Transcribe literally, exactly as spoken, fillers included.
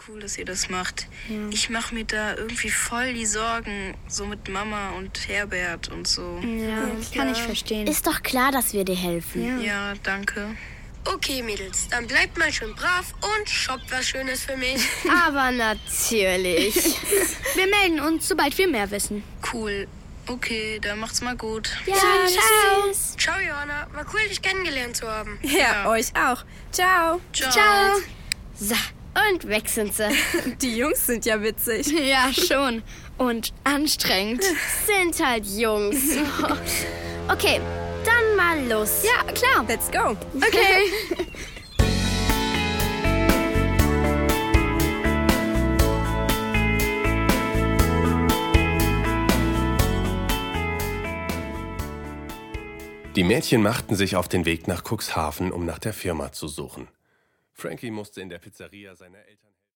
cool, dass ihr das macht. Ja. Ich mache mir da irgendwie voll die Sorgen, so mit Mama und Herbert und so. Ja, das kann ich verstehen. Ist doch klar, dass wir dir helfen. Ja, ja, danke. Okay, Mädels, dann bleibt mal schön brav und shoppt was Schönes für mich. Aber natürlich. Wir melden uns, sobald wir mehr wissen. Cool. Okay, dann macht's mal gut. Ja, ciao. Ciao, Johanna. War cool, dich kennengelernt zu haben. Ja, ja. Euch auch. Ciao. Ciao. Ciao. So, und weg sind sie. Die Jungs sind ja witzig. Ja, schon. Und anstrengend. Sind halt Jungs. Okay, dann mal los. Ja, klar. Let's go. Okay. Die Mädchen machten sich auf den Weg nach Cuxhaven, um nach der Firma zu suchen. Frankie musste in der Pizzeria seiner Eltern